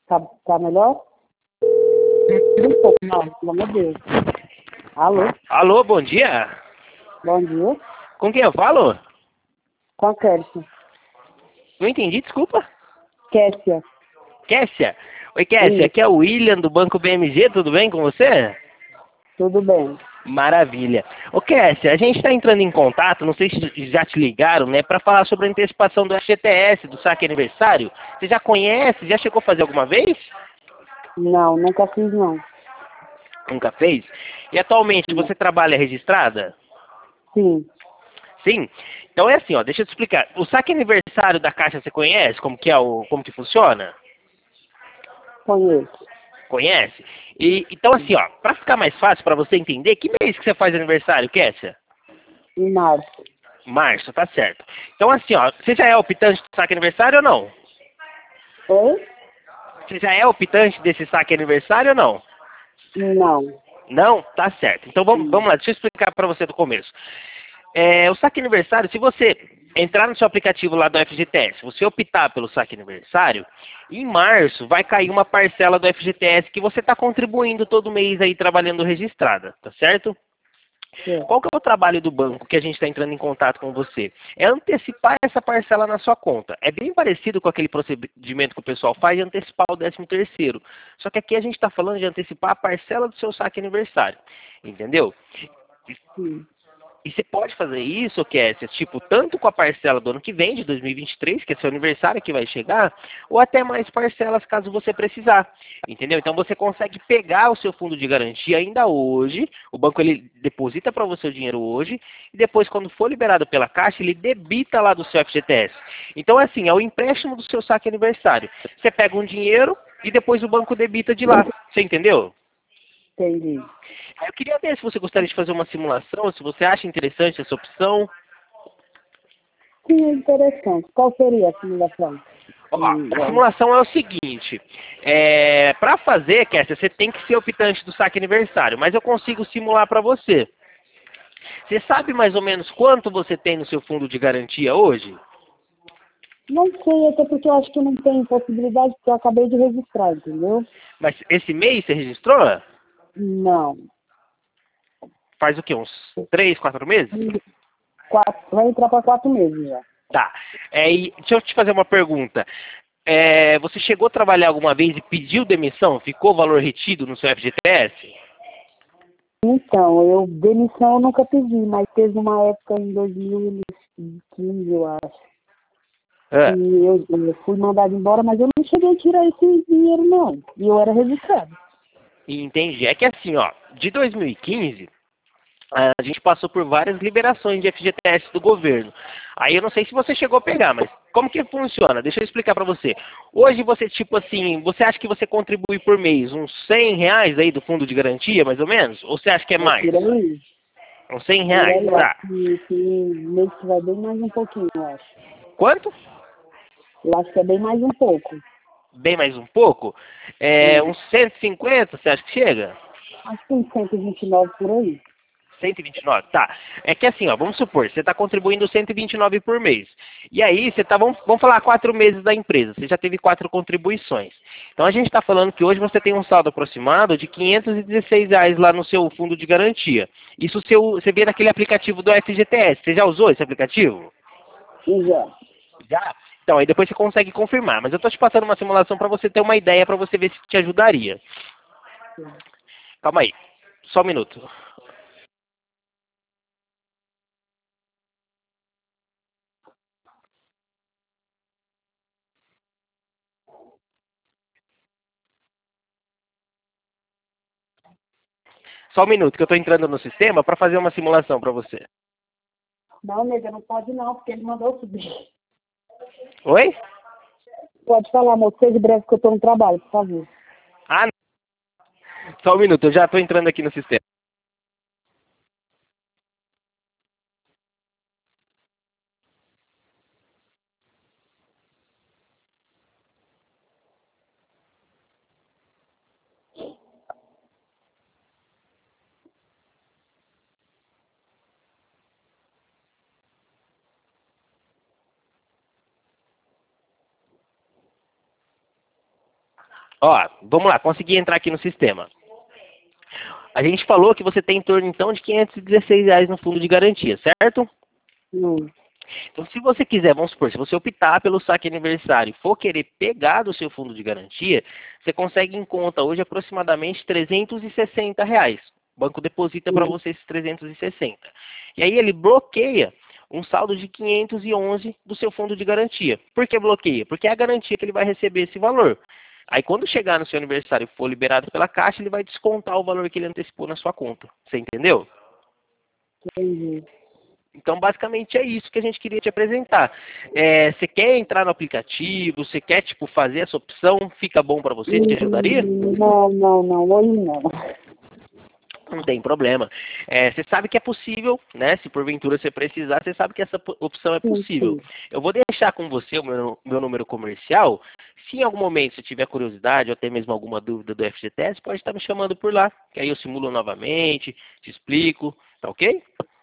Tá melhor? Um pouco, não, pelo amor de Deus. Alô? Alô, bom dia. Bom dia. Com quem eu falo? Com a Kércia. Não entendi, desculpa. Kércia. Kessia? Oi, Kessia, Isso, aqui é o William do Banco BMG, tudo bem com você? tudo bem. Maravilha. Ô, Kessia, a gente está entrando em contato, não sei se já te ligaram, né, para falar sobre a antecipação do FGTS, do saque aniversário. Você já conhece? Já chegou a fazer alguma vez? Não, nunca fiz, não. Nunca fez? E atualmente Não. você trabalha registrada? Sim, Sim. Então é assim, ó, deixa eu te explicar. O saque aniversário da Caixa você conhece? Como que é como que funciona? conheço. Conhece? Então assim, ó, para ficar mais fácil para você entender, que mês que você faz aniversário, Kessia? Em março. Março, tá certo. Então assim, ó, você já é optante do saque aniversário ou não? Oi? Você já é optante desse saque aniversário ou não? Não. Não? Tá certo. Então vamos Hum. lá, deixa eu explicar para você do começo. O saque aniversário, se você entrar no seu aplicativo lá do FGTS, você optar pelo saque aniversário, em março vai cair uma parcela do FGTS que você está contribuindo todo mês aí trabalhando registrada, tá certo? Certo. Qual que é o trabalho do banco que a gente está entrando em contato com você? É antecipar essa parcela na sua conta. É bem parecido com aquele procedimento que o pessoal faz de antecipar o 13º. Só que aqui a gente está falando de antecipar a parcela do seu saque aniversário. Entendeu? Sim. E você pode fazer isso, Kessia, tipo, tanto com a parcela do ano que vem, de 2023, que é seu aniversário que vai chegar, ou até mais parcelas caso você precisar, entendeu? Então você consegue pegar o seu fundo de garantia ainda hoje, o banco ele deposita para você o dinheiro hoje, e depois quando for liberado pela Caixa, ele debita lá do seu FGTS. Então assim, é o empréstimo do seu saque aniversário. Você pega um dinheiro e depois o banco debita de lá, você entendeu? Entendi. Aí eu queria ver se você gostaria de fazer uma simulação, se você acha interessante essa opção. Sim, é interessante. Qual seria a simulação? Ó, a simulação é o seguinte, para fazer, Kessia, você tem que ser optante do saque aniversário, mas eu consigo simular para você. Você sabe mais ou menos quanto você tem no seu fundo de garantia hoje? Não sei, até porque eu acho que não tem possibilidade, porque eu acabei de registrar, entendeu? Mas esse mês você registrou? Não. Faz o quê? Uns 3, 4 meses? Vai entrar para 4 meses já. Tá. E deixa eu te fazer uma pergunta. Você chegou a trabalhar alguma vez e pediu demissão? Ficou valor retido no seu FGTS? Então, demissão eu nunca pedi, mas teve uma época em 2015, eu acho, que Ah. eu fui mandado embora, mas eu não cheguei a tirar esse dinheiro, não. E eu era registrado. Entendi. É que assim, ó, de 2015, a gente passou por várias liberações de FGTS do governo. Aí eu não sei se você chegou a pegar, mas como que funciona? Deixa eu explicar para você. Hoje você, tipo assim, você acha que você contribui por mês uns R$ 100 aí do fundo de garantia, mais ou menos? Ou você acha que é É mais? por aí. Uns R$ 100, Por aí, acho tá. que mês que vai bem mais um pouquinho, eu acho. Quanto? Eu acho que é bem mais um pouco. Bem mais um pouco? Sim. Uns 150, você acha que chega? Acho que tem 129 por aí. 129, tá. É que assim, ó, vamos supor, você está contribuindo 129 por mês. E aí, você tá, vamos falar 4 meses da empresa, você já teve 4 contribuições. Então a gente está falando que hoje você tem um saldo aproximado de R$ 516 lá no seu fundo de garantia. Isso você vê naquele aplicativo do FGTS. Você já usou esse aplicativo? E já. Já? Então, aí depois você consegue confirmar. Mas eu estou te passando uma simulação para você ter uma ideia, para você ver se te ajudaria. Calma aí, só um minuto. Só um minuto, que eu estou entrando no sistema para fazer uma simulação para você. Não, nega, não pode não, porque ele mandou subir. Oi? Pode falar, moço, seja breve que eu estou no trabalho, por favor. Ah, não. Só um minuto, eu já estou entrando aqui no sistema. Ó, vamos lá, consegui entrar aqui no sistema. A gente falou que você tem em torno, então, de R$ 516 no fundo de garantia, certo? Hum. Então, se você quiser, vamos supor, se você optar pelo saque aniversário e for querer pegar do seu fundo de garantia, você consegue em conta hoje aproximadamente R$ 360. O banco deposita para você esses 360. E aí ele bloqueia um saldo de 511 do seu fundo de garantia. Por que bloqueia? Porque é a garantia que ele vai receber esse valor. Aí quando chegar no seu aniversário e for liberado pela Caixa, ele vai descontar o valor que ele antecipou na sua conta. Você entendeu? Entendi. Então, basicamente é isso que a gente queria te apresentar. Você quer entrar no aplicativo? Você quer, tipo, fazer essa opção? Fica bom para você? Te ajudaria? Não, não, não, hoje não. Não tem problema. Você sabe que é possível, né? Se porventura você precisar, você sabe que essa opção é Sim, possível. sim. Eu vou deixar com você o meu número comercial. Se em algum momento você tiver curiosidade ou até mesmo alguma dúvida do FGTS, pode estar me chamando por lá. Que aí eu simulo novamente, te explico. Tá ok?